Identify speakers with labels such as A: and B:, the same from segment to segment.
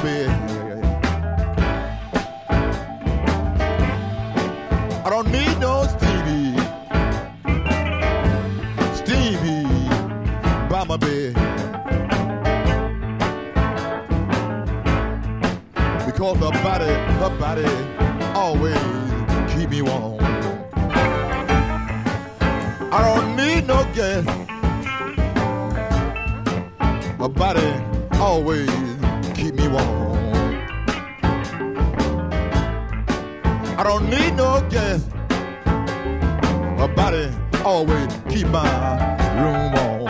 A: bed. I don't need no Stevie by my bed. Because her body always keep me warm. I don't need no gas. Her body always keep me warm. I don't need no gas. Her body always keep my room warm.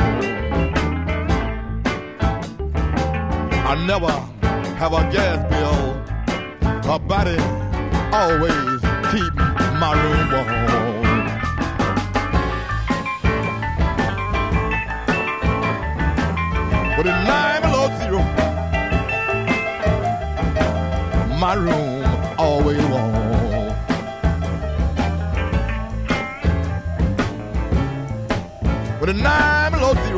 A: I never have a gas bill. Her body always keep my room warm. But it's 9 below zero, my room always warm. But it's 9 below zero,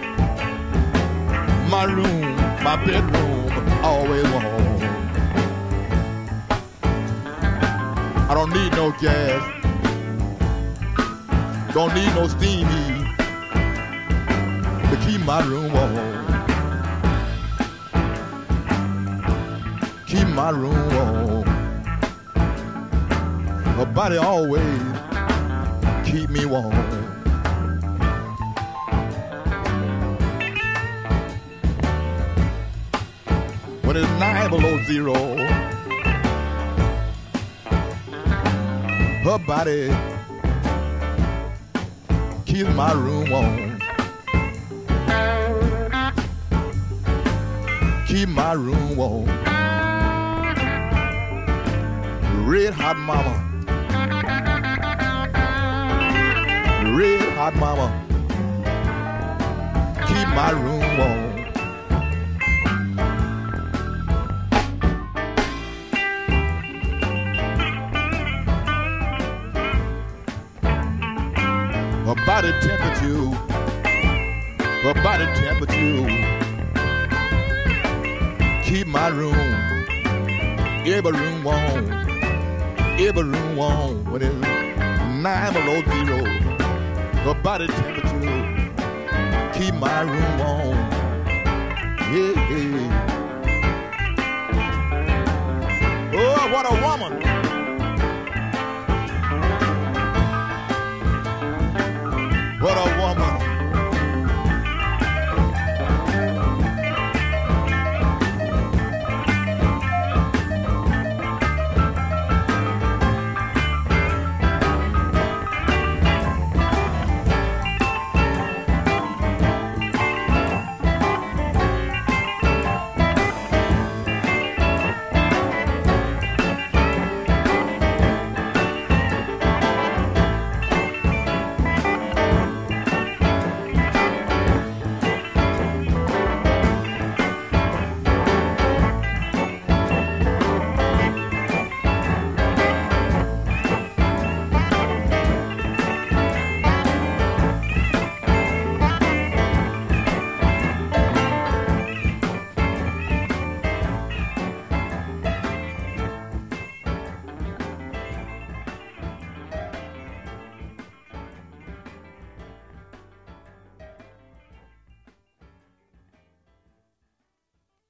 A: my room, my bedroom always warm. I don't need no gas, don't need no steam heat to keep my room warm. Keep my room warm. Her body always keep me warm. When it's 9 below zero, her body keeps my room warm. Keep my room warm. Red hot mama, red hot mama, keep my room warm. Her body temperature, her body temperature, keep my room, every room warm, every room warm. When it's 9 below zero, her body temperature, keep my room warm. Yeah, yeah. Oh, what a woman!